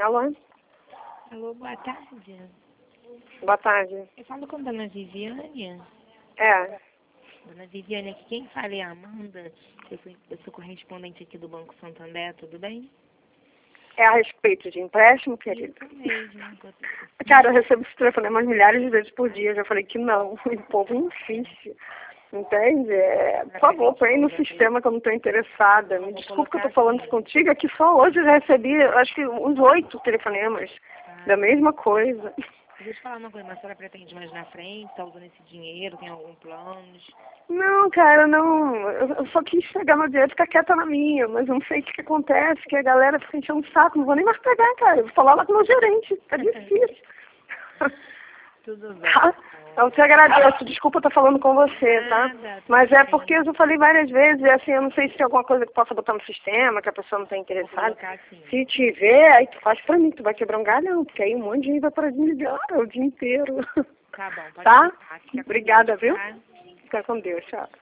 Alô? Alô, boa tarde. Boa tarde. Eu falo com a dona Viviane. É. Dona Viviane, aqui quem fala é a Amanda. Eu sou correspondente aqui do Banco Santander, tudo bem? É a respeito de empréstimo, querido? Isso mesmo. Cara, eu recebo esse telefonema milhares de vezes por dia. Eu já falei que não. O povo insiste. Entende? Por favor, põe no sistema que eu não estou interessada. Me desculpe que eu estou falando isso contigo. É que só hoje eu já recebi, acho que uns 8 telefonemas da mesma coisa. Deixa eu te falar uma coisa, mas a senhora pretende mais na frente? Está usando esse dinheiro? Tem algum plano? Não, cara, não. Eu só quis pegar meu dinheiro e ficar quieta na minha, mas eu não sei o que acontece, que a galera fica enchendo o saco. Não vou nem mais pegar, cara. Eu vou falar lá com o meu gerente. Tá difícil. Tudo bem. Tá? Eu te agradeço. Desculpa estar falando com você, tá? Mas é porque eu já falei várias vezes, assim, eu não sei se tem alguma coisa que possa botar no sistema, que a pessoa não está interessada. Se tiver, aí tu faz pra mim, tu vai quebrar um galhão, porque aí um monte de gente vai para desligar o dia inteiro. Tá bom, pode Tá? ficar. Obrigada, viu? Fica com Deus, tchau.